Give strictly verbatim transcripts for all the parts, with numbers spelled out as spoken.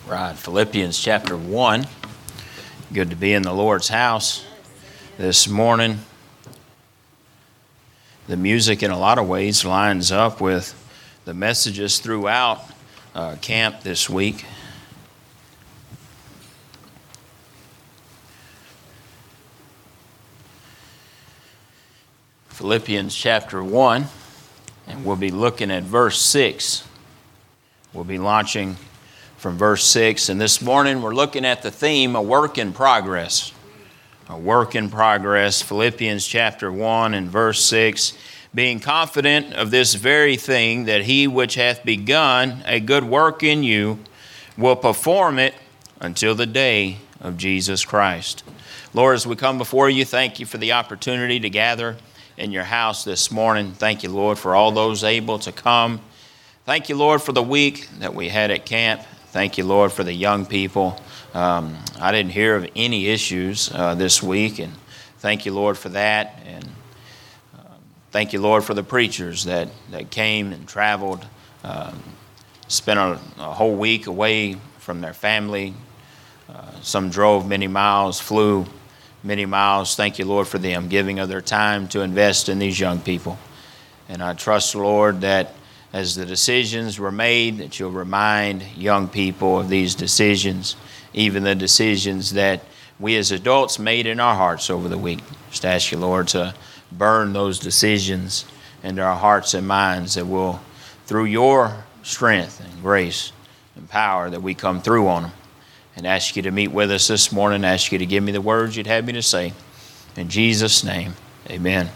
Right, Philippians chapter one. Good to be in the Lord's house this morning. The music in a lot of ways lines up with the messages throughout uh, camp this week. Philippians chapter one, and we'll be looking at verse six. We'll be launching from verse six, and this morning we're looking at the theme, a work in progress. A work in progress, Philippians chapter one and verse six, being confident of this very thing, that he which hath begun a good work in you will perform it until the day of Jesus Christ. Lord, as we come before you, thank you for the opportunity to gather in your house this morning. Thank you, Lord, for all those able to come. Thank you, Lord, for the week that we had at camp. Thank you, Lord, for the young people. Um, I didn't hear of any issues uh, this week, and thank you, Lord, for that. And uh, thank you, Lord, for the preachers that, that came and traveled, um, spent a, a whole week away from their family. Uh, some drove many miles, flew many miles. Thank you, Lord, for them giving of their time to invest in these young people. And I trust, Lord, that as the decisions were made, that you'll remind young people of these decisions, even the decisions that we as adults made in our hearts over the week. Just ask you, Lord, to burn those decisions into our hearts and minds, that will, through your strength and grace and power, that we come through on them. And ask you to meet with us this morning, ask you to give me the words you'd have me to say. In Jesus' name, amen.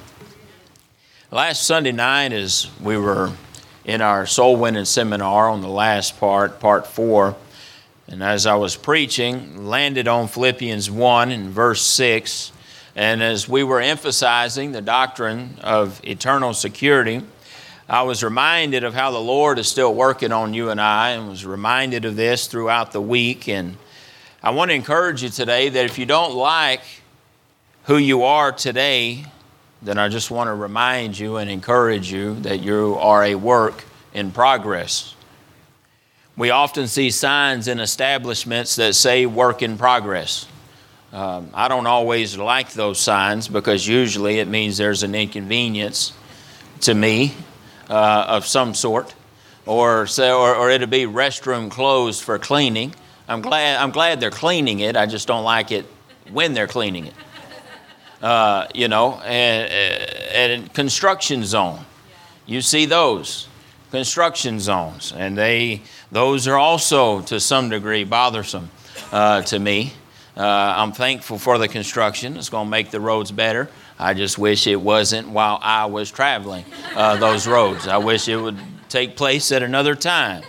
Last Sunday night, as we were in our soul winning seminar on the last part, part four, and as I was preaching, landed on Philippians one and verse six, and as we were emphasizing the doctrine of eternal security, I was reminded of how the Lord is still working on you and I, and was reminded of this throughout the week. And I want to encourage you today that if you don't like who you are today, then I just want to remind you and encourage you that you are a work in progress. We often see signs in establishments that say work in progress. Um, I don't always like those signs, because usually it means there's an inconvenience to me uh, of some sort, or, so, or or it'll be restroom closed for cleaning. I'm glad I'm glad they're cleaning it. I just don't like it when they're cleaning it. Uh, you know, and, and construction zone. You see those construction zones, and they those are also to some degree bothersome uh, to me. Uh, I'm thankful for the construction. It's going to make the roads better. I just wish it wasn't while I was traveling uh, those roads. I wish it would take place at another time.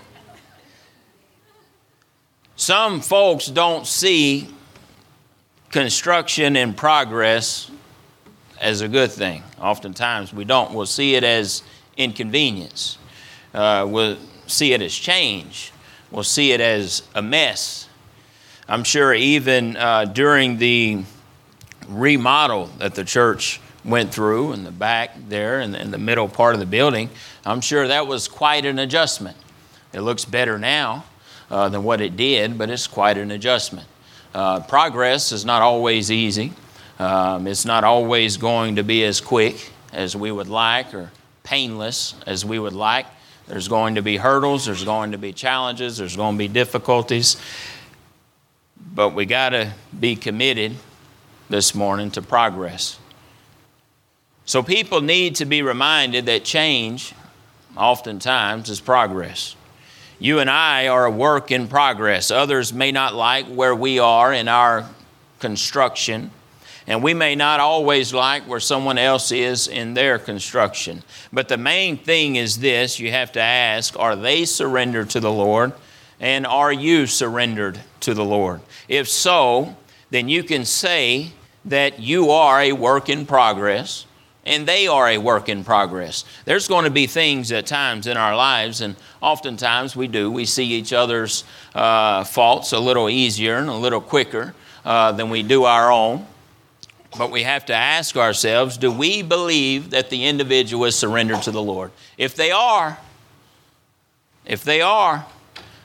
Some folks don't see construction in progress as a good thing. Oftentimes we don't. We'll see it as inconvenience. Uh, we'll see it as change. We'll see it as a mess. I'm sure even uh, during the remodel that the church went through in the back there and in, in the middle part of the building, I'm sure that was quite an adjustment. It looks better now uh, than what it did, but it's quite an adjustment. Uh, progress is not always easy. Um, it's not always going to be as quick as we would like, or painless as we would like. There's going to be hurdles, there's going to be challenges, there's going to be difficulties. But we got to be committed this morning to progress. So people need to be reminded that change oftentimes is progress. You and I are a work in progress. Others may not like where we are in our construction, and we may not always like where someone else is in their construction. But the main thing is this: you have to ask, are they surrendered to the Lord? And are you surrendered to the Lord? If so, then you can say that you are a work in progress, and they are a work in progress. There's going to be things at times in our lives, and oftentimes we do. We see each other's uh, faults a little easier and a little quicker uh, than we do our own. But we have to ask ourselves, do we believe that the individual is surrendered to the Lord? If they are, if they are,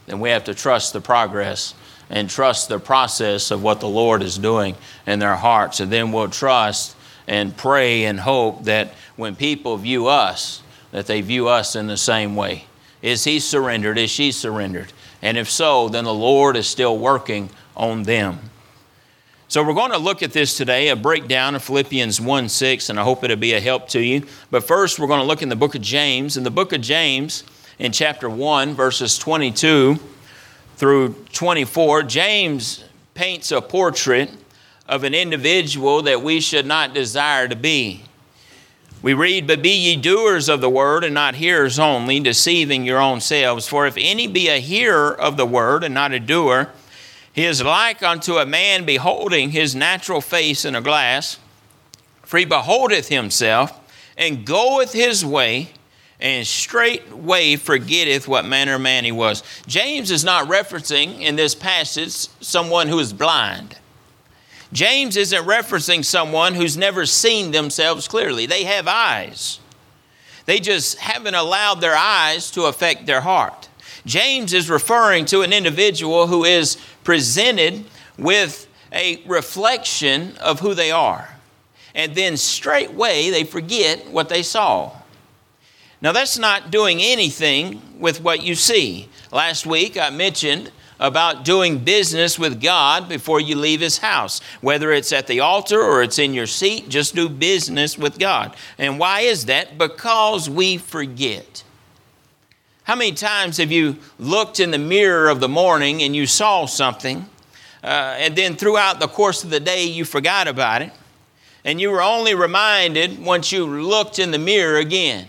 then we have to trust the progress and trust the process of what the Lord is doing in their hearts. And then we'll trust and pray and hope that when people view us, that they view us in the same way. Is he surrendered? Is she surrendered? And if so, then the Lord is still working on them. So we're going to look at this today, a breakdown of Philippians one six, and I hope it'll be a help to you. But first, we're going to look in the book of James. In the book of James, in chapter one, verses twenty-two through twenty-four, James paints a portrait of an individual that we should not desire to be. We read, "But be ye doers of the word, and not hearers only, deceiving your own selves. For if any be a hearer of the word, and not a doer, he is like unto a man beholding his natural face in a glass. For he beholdeth himself, and goeth his way, and straightway forgetteth what manner of man he was." James is not referencing in this passage someone who is blind. James isn't referencing someone who's never seen themselves clearly. They have eyes. They just haven't allowed their eyes to affect their heart. James is referring to an individual who is presented with a reflection of who they are. And then straightway they forget what they saw. Now that's not doing anything with what you see. Last week I mentioned about doing business with God before you leave his house. Whether it's at the altar or it's in your seat, just do business with God. And why is that? Because we forget. How many times have you looked in the mirror of the morning and you saw something, uh, and then throughout the course of the day you forgot about it, and you were only reminded once you looked in the mirror again?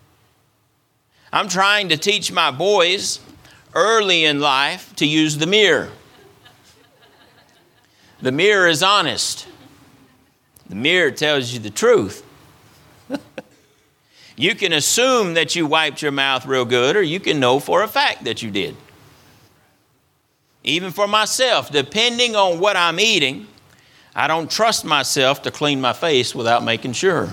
I'm trying to teach my boys early in life to use the mirror. The mirror is honest. The mirror tells you the truth. You can assume that you wiped your mouth real good, or you can know for a fact that you did. Even for myself, depending on what I'm eating, I don't trust myself to clean my face without making sure.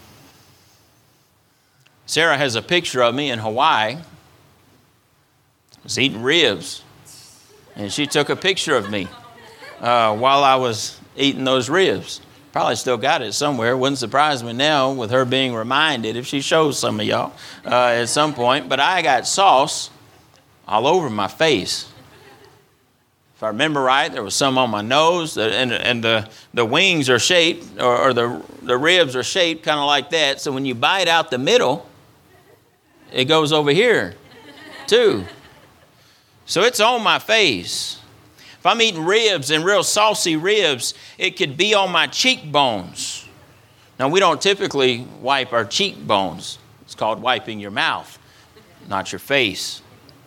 Sarah has a picture of me in Hawaii. I was eating ribs, and she took a picture of me uh, while I was eating those ribs. Probably still got it somewhere. Wouldn't surprise me now with her being reminded if she shows some of y'all uh, at some point. But I got sauce all over my face. If I remember right, there was some on my nose, and, and the, the wings are shaped, or, or the, the ribs are shaped kind of like that. So when you bite out the middle, it goes over here too. So it's on my face. If I'm eating ribs and real saucy ribs, it could be on my cheekbones. Now, we don't typically wipe our cheekbones. It's called wiping your mouth, not your face.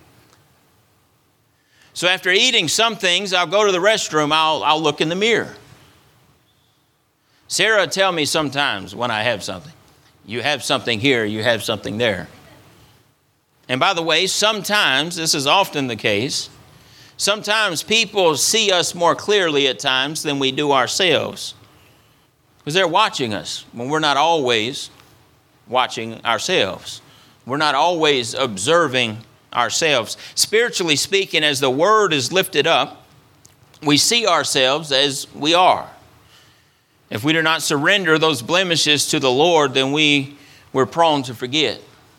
So after eating some things, I'll go to the restroom, I'll, I'll look in the mirror. Sarah will tell me sometimes when I have something, you have something here, you have something there. And by the way, sometimes, this is often the case, sometimes people see us more clearly at times than we do ourselves, because they're watching us when we're not always watching ourselves. We're not always observing ourselves. Spiritually speaking, as the word is lifted up, we see ourselves as we are. If we do not surrender those blemishes to the Lord, then we, we're prone to forget.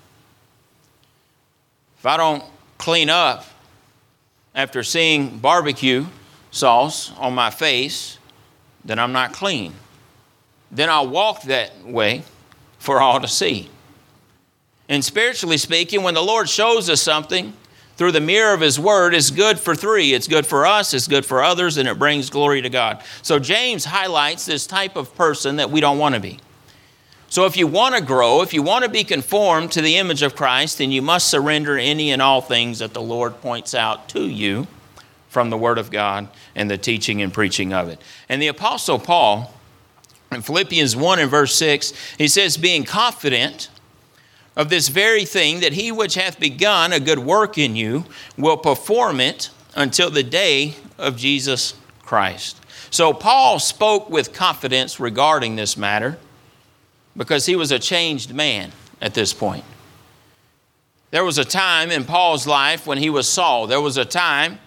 If I don't clean up after seeing barbecue sauce on my face, then I'm not clean. Then I'll walk that way for all to see. And spiritually speaking, when the Lord shows us something through the mirror of his word, it's good for three. It's good for us, it's good for others, and it brings glory to God. So James highlights this type of person that we don't want to be. So if you want to grow, if you want to be conformed to the image of Christ, then you must surrender any and all things that the Lord points out to you from the Word of God and the teaching and preaching of it. And the Apostle Paul, in Philippians one and verse six, he says, being confident of this very thing, that he which hath begun a good work in you will perform it until the day of Jesus Christ. So Paul spoke with confidence regarding this matter, because he was a changed man at this point. There was a time in Paul's life when he was Saul. There was a time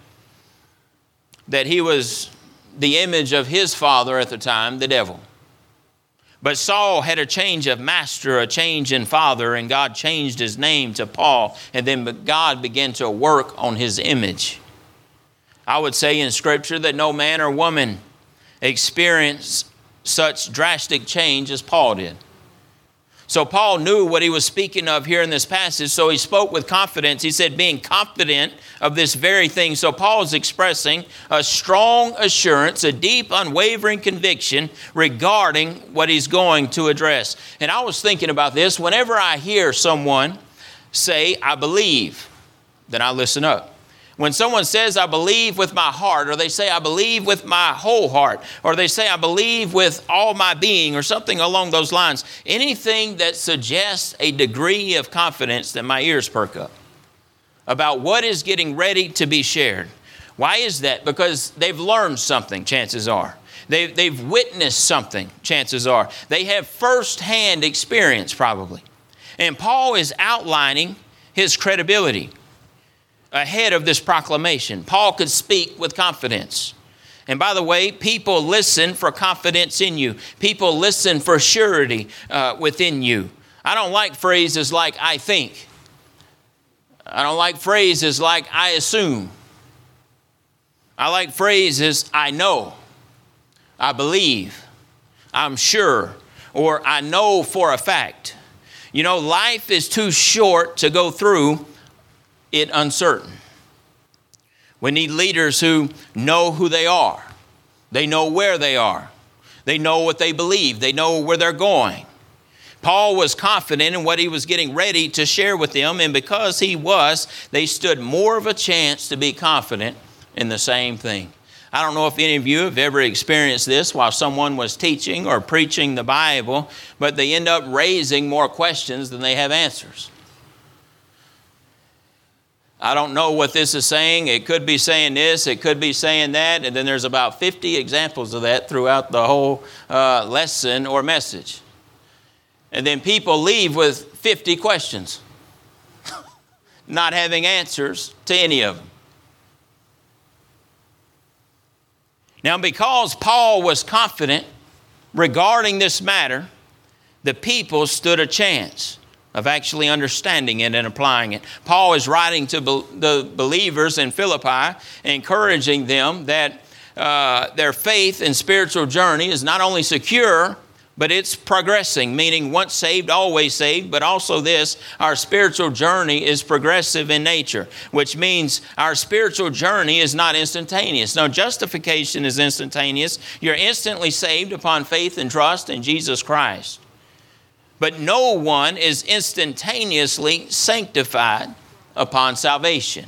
that he was the image of his father at the time, the devil. But Saul had a change of master, a change in father, and God changed his name to Paul. And then God began to work on his image. I would say in Scripture that no man or woman experienced such drastic change as Paul did. So Paul knew what he was speaking of here in this passage, so he spoke with confidence. He said, being confident of this very thing. So Paul is expressing a strong assurance, a deep, unwavering conviction regarding what he's going to address. And I was thinking about this. Whenever I hear someone say, I believe, then I listen up. When someone says, I believe with my heart, or they say, I believe with my whole heart, or they say, I believe with all my being, or something along those lines, anything that suggests a degree of confidence, then my ears perk up about what is getting ready to be shared. Why is that? Because they've learned something, chances are. They've, they've witnessed something, chances are. They have firsthand experience, probably. And Paul is outlining his credibility ahead of this proclamation. Paul could speak with confidence. And by the way, people listen for confidence in you. People listen for surety uh, within you. I don't like phrases like I think. I don't like phrases like I assume. I like phrases I know, I believe, I'm sure, or I know for a fact. You know, life is too short to go through it uncertain. We need leaders who know who they are. They know where they are. They know what they believe. They know where they're going. Paul was confident in what he was getting ready to share with them, and because he was, they stood more of a chance to be confident in the same thing. I don't know if any of you have ever experienced this while someone was teaching or preaching the Bible, but they end up raising more questions than they have answers. I don't know what this is saying. It could be saying this, it could be saying that, and then there's about fifty examples of that throughout the whole uh, lesson or message. And then people leave with fifty questions, not having answers to any of them. Now, because Paul was confident regarding this matter, the people stood a chance of actually understanding it and applying it. Paul is writing to be- the believers in Philippi, encouraging them that uh, their faith and spiritual journey is not only secure, but it's progressing, meaning once saved, always saved, but also this, our spiritual journey is progressive in nature, which means our spiritual journey is not instantaneous. No, justification is instantaneous. You're instantly saved upon faith and trust in Jesus Christ. But no one is instantaneously sanctified upon salvation.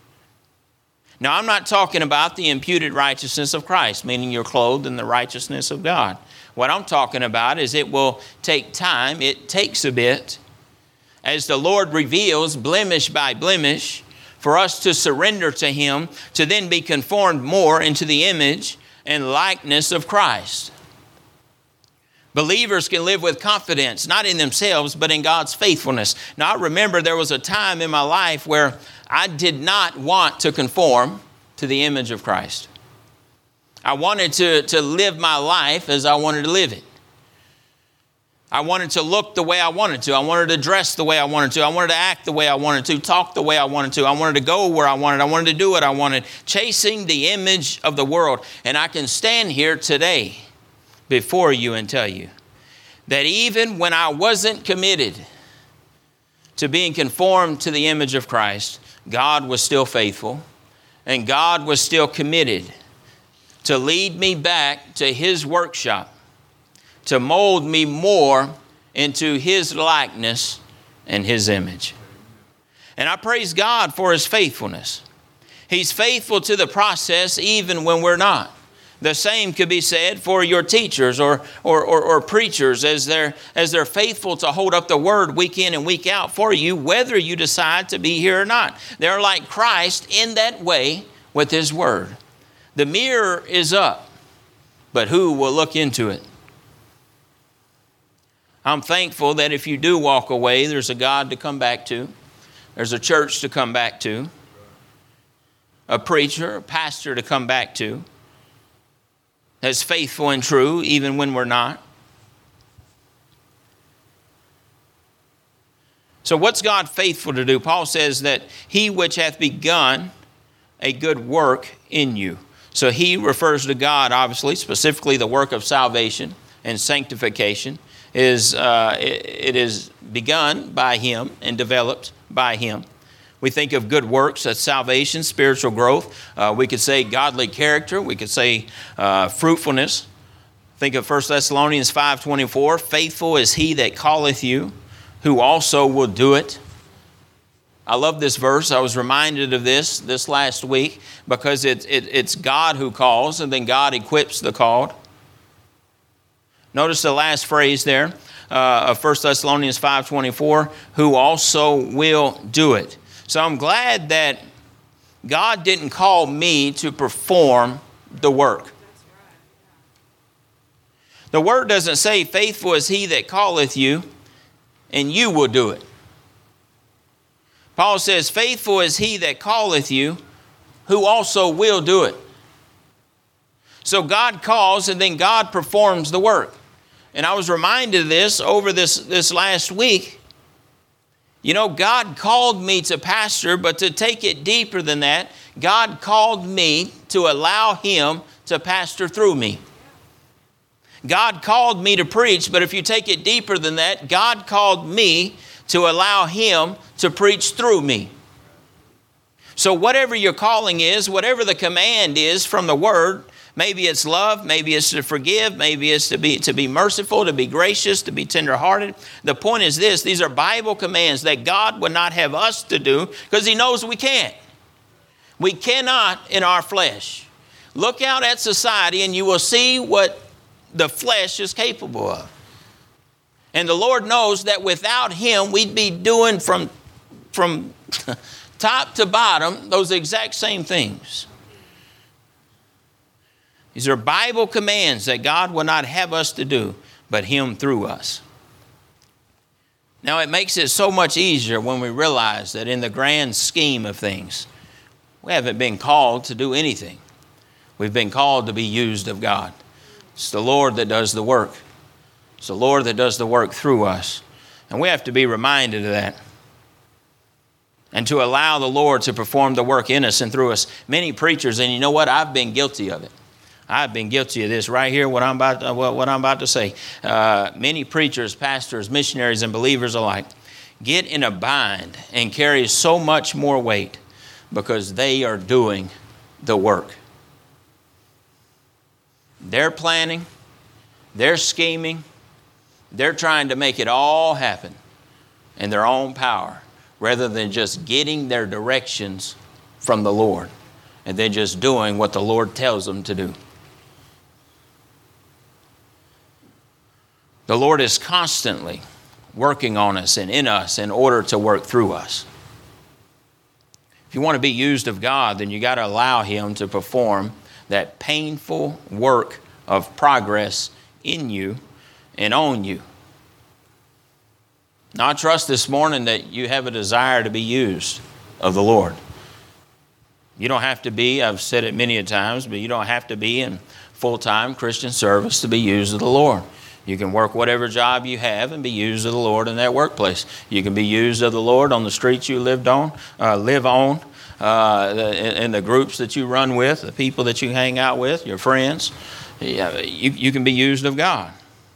Now, I'm not talking about the imputed righteousness of Christ, meaning you're clothed in the righteousness of God. What I'm talking about is it will take time. It takes a bit as the Lord reveals blemish by blemish for us to surrender to Him, to then be conformed more into the image and likeness of Christ. Believers can live with confidence, not in themselves, but in God's faithfulness. Now, I remember there was a time in my life where I did not want to conform to the image of Christ. I wanted to, to live my life as I wanted to live it. I wanted to look the way I wanted to. I wanted to dress the way I wanted to. I wanted to act the way I wanted to, talk the way I wanted to. I wanted to go where I wanted. I wanted to do what I wanted, chasing the image of the world. And I can stand here today before you and tell you that even when I wasn't committed to being conformed to the image of Christ, God was still faithful and God was still committed to lead me back to His workshop, to mold me more into His likeness and His image. And I praise God for His faithfulness. He's faithful to the process even when we're not. The same could be said for your teachers or, or, or, or preachers as they're, as they're faithful to hold up the word week in and week out for you, whether you decide to be here or not. They're like Christ in that way with His word. The mirror is up, but who will look into it? I'm thankful that if you do walk away, there's a God to come back to. There's a church to come back to, a preacher, a pastor to come back to, that's faithful and true even when we're not. So what's God faithful to do? Paul says that he which hath begun a good work in you. So he refers to God, obviously, specifically the work of salvation and sanctification. Is uh, it, it is begun by him and developed by him. We think of good works as salvation, spiritual growth. Uh, we could say godly character. We could say uh, fruitfulness. Think of First Thessalonians five twenty-four. Faithful is he that calleth you, who also will do it. I love this verse. I was reminded of this this last week because it, it, it's God who calls, and then God equips the called. Notice the last phrase there uh, of First Thessalonians five twenty-four, who also will do it. So I'm glad that God didn't call me to perform the work. The word doesn't say, faithful is he that calleth you, and you will do it. Paul says, faithful is he that calleth you, who also will do it. So God calls, and then God performs the work. And I was reminded of this over this, this last week. You know, God called me to pastor, but to take it deeper than that, God called me to allow him to pastor through me. God called me to preach, but if you take it deeper than that, God called me to allow him to preach through me. So whatever your calling is, whatever the command is from the word, maybe it's love, maybe it's to forgive, maybe it's to be to be merciful, to be gracious, to be tenderhearted. The point is this, these are Bible commands that God would not have us to do because he knows we can't. We cannot in our flesh. Look out at society and you will see what the flesh is capable of. And the Lord knows that without him, we'd be doing from, from top to bottom those exact same things. These are Bible commands that God will not have us to do, but him through us. Now, it makes it so much easier when we realize that in the grand scheme of things, we haven't been called to do anything. We've been called to be used of God. It's the Lord that does the work. It's the Lord that does the work through us. And we have to be reminded of that. And to allow the Lord to perform the work in us and through us. Many preachers, and you know what? I've been guilty of it. I've been guilty of this right here, what I'm about to, what I'm about to say. Uh, many preachers, pastors, missionaries, and believers alike get in a bind and carry so much more weight because they are doing the work. They're planning, they're scheming, they're trying to make it all happen in their own power rather than just getting their directions from the Lord and then just doing what the Lord tells them to do. The Lord is constantly working on us and in us in order to work through us. If you want to be used of God, then you got to allow him to perform that painful work of progress in you and on you. Now, I trust this morning that you have a desire to be used of the Lord. You don't have to be, I've said it many a times, but you don't have to be in full-time Christian service to be used of the Lord. You can work whatever job you have and be used of the Lord in that workplace. You can be used of the Lord on the streets you lived on, uh, live on, uh, in, in the groups that you run with, the people that you hang out with, your friends. Yeah, you, you can be used of God.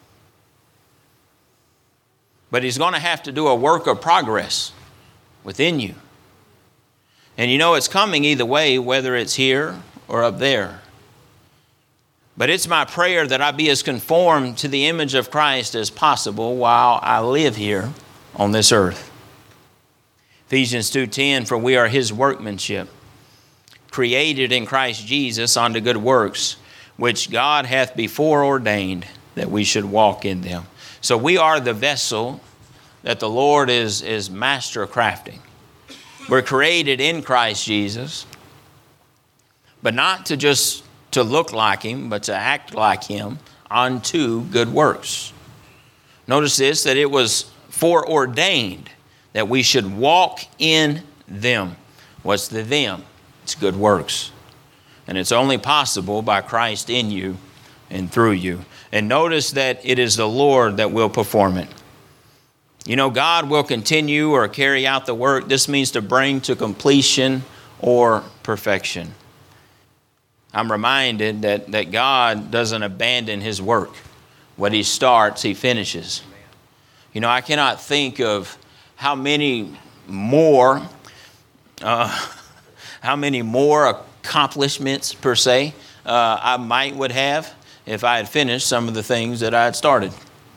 But he's going to have to do a work of progress within you. And you know it's coming either way, whether it's here or up there. But it's my prayer that I be as conformed to the image of Christ as possible while I live here on this earth. Ephesians two ten, for we are his workmanship, created in Christ Jesus unto good works, which God hath before ordained that we should walk in them. So we are the vessel that the Lord is, is master crafting. We're created in Christ Jesus, but not to just to look like him, but to act like him unto good works. Notice this, that it was foreordained that we should walk in them. What's the them? It's good works. And it's only possible by Christ in you and through you. And notice that it is the Lord that will perform it. You know, God will continue or carry out the work. This means to bring to completion or perfection. I'm reminded that, that God doesn't abandon his work. What he starts, he finishes. You know, I cannot think of how many more, uh, how many more accomplishments per se uh, I might would have if I had finished some of the things that I had started.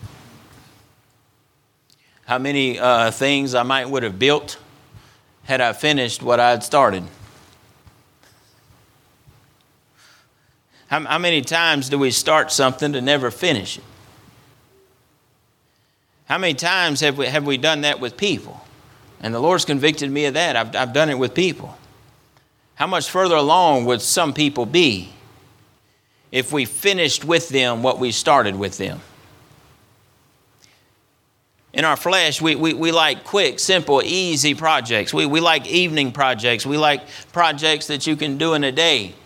How many uh, things I might would have built had I finished what I had started. How, how many times do we start something to never finish it? How many times have we, have we done that with people? And the Lord's convicted me of that. I've, I've done it with people. How much further along would some people be if we finished with them what we started with them? In our flesh, we, we, we like quick, simple, easy projects. We, we like evening projects. We like projects that you can do in a day.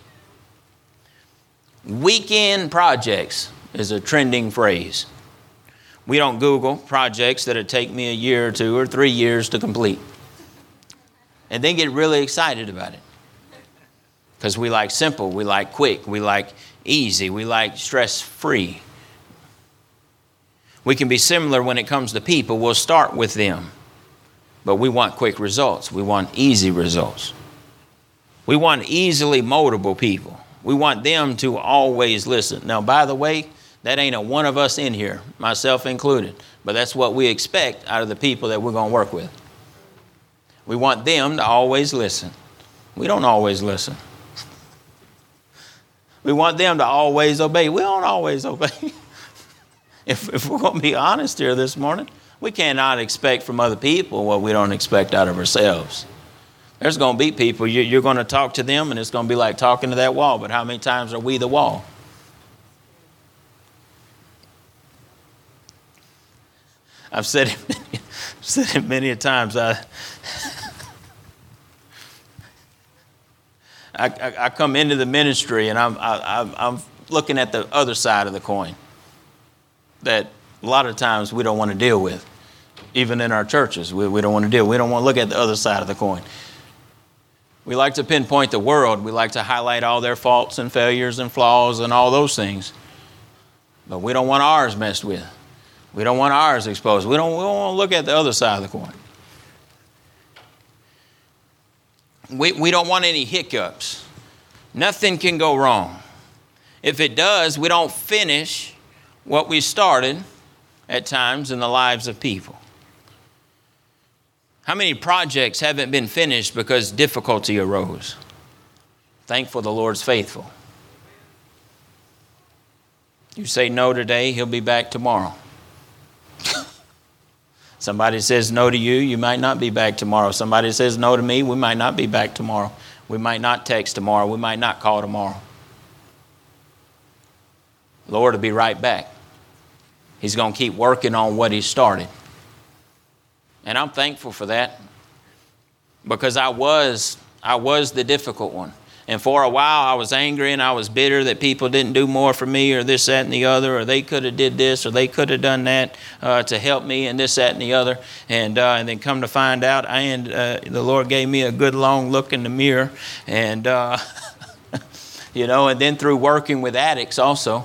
Weekend projects is a trending phrase. We don't Google projects that would take me a year or two or three years to complete. And then get really excited about it. Because we like simple, we like quick, we like easy, we like stress-free. We can be similar when it comes to people. We'll start with them. But we want quick results. We want easy results. We want easily moldable people. We want them to always listen. Now, by the way, that ain't a one of us in here, myself included. But that's what we expect out of the people that we're going to work with. We want them to always listen. We don't always listen. We want them to always obey. We don't always obey. If, if we're going to be honest here this morning, we cannot expect from other people what we don't expect out of ourselves. There's going to be people, you, you're going to talk to them, and it's going to be like talking to that wall. But how many times are we the wall? I've said it many, said it many a times. I, I, I come into the ministry, and I'm, I, I'm looking at the other side of the coin that a lot of times we don't want to deal with. Even in our churches, we, we don't want to deal. We don't want to look at the other side of the coin. We like to pinpoint the world. We like to highlight all their faults and failures and flaws and all those things. But we don't want ours messed with. We don't want ours exposed. We don't, we don't want to look at the other side of the coin. We, we don't want any hiccups. Nothing can go wrong. If it does, we don't finish what we started at times in the lives of people. How many projects haven't been finished because difficulty arose? Thankful the Lord's faithful. You say no today, he'll be back tomorrow. Somebody says no to you, you might not be back tomorrow. Somebody says no to me, we might not be back tomorrow. We might not text tomorrow. We might not call tomorrow. The Lord will be right back. He's going to keep working on what he started. And I'm thankful for that because I was, I was the difficult one. And for a while I was angry and I was bitter that people didn't do more for me or this, that, and the other, or they could have did this or they could have done that uh, to help me and this, that, and the other. And uh, and then come to find out, I and uh, the Lord gave me a good long look in the mirror. And, uh, you know, and then through working with addicts also.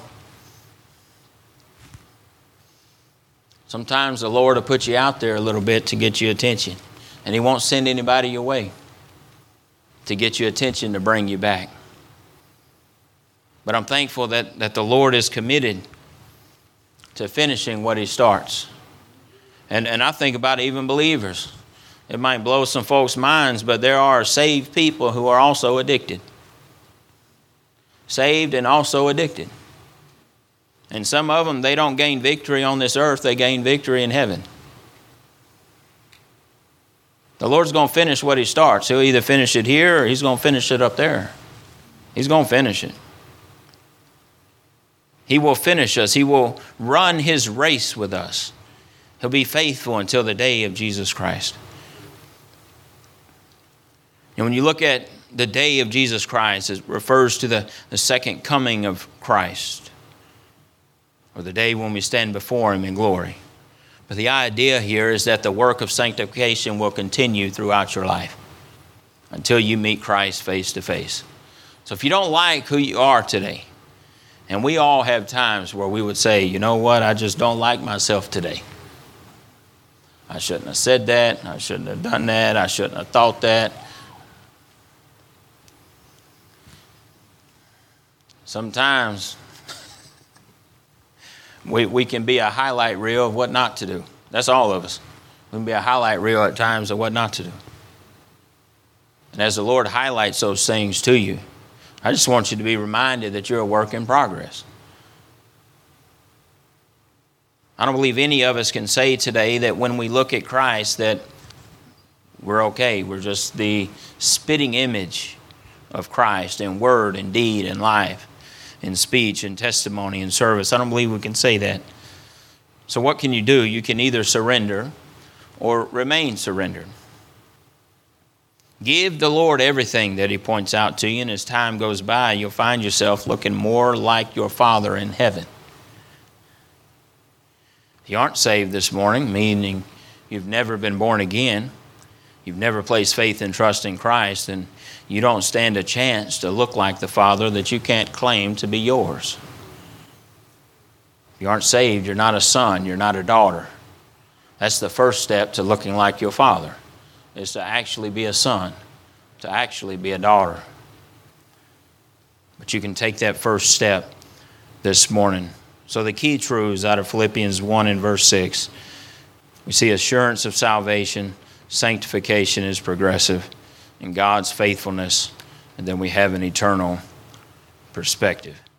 Sometimes the Lord will put you out there a little bit to get your attention. And he won't send anybody your way to get your attention to bring you back. But I'm thankful that, that the Lord is committed to finishing what he starts. And, and I think about even believers. It might blow some folks' minds, but there are saved people who are also addicted. Saved and also addicted. And some of them, they don't gain victory on this earth, they gain victory in heaven. The Lord's going to finish what he starts. He'll either finish it here or he's going to finish it up there. He's going to finish it. He will finish us. He will run his race with us. He'll be faithful until the day of Jesus Christ. And when you look at the day of Jesus Christ, it refers to the, the second coming of Christ, or the day when we stand before Him in glory. But the idea here is that the work of sanctification will continue throughout your life until you meet Christ face to face. So if you don't like who you are today, and we all have times where we would say, you know what, I just don't like myself today. I shouldn't have said that. I shouldn't have done that. I shouldn't have thought that. Sometimes we, we can be a highlight reel of what not to do. That's all of us. We can be a highlight reel at times of what not to do. And as the Lord highlights those things to you, I just want you to be reminded that you're a work in progress. I don't believe any of us can say today that when we look at Christ that we're okay. We're just the spitting image of Christ in word and deed and life, in speech and testimony and service. I don't believe we can say that. So what can you do? You can either surrender or remain surrendered. Give the Lord everything that He points out to you, and as time goes by, you'll find yourself looking more like your Father in heaven. If you aren't saved this morning, meaning you've never been born again, you've never placed faith and trust in Christ, then you don't stand a chance to look like the Father that you can't claim to be yours. If you aren't saved, you're not a son, you're not a daughter. That's the first step to looking like your Father, is to actually be a son, to actually be a daughter. But you can take that first step this morning. So the key truths out of Philippians one and verse six, we see assurance of salvation, sanctification is progressive, and God's faithfulness, and then we have an eternal perspective.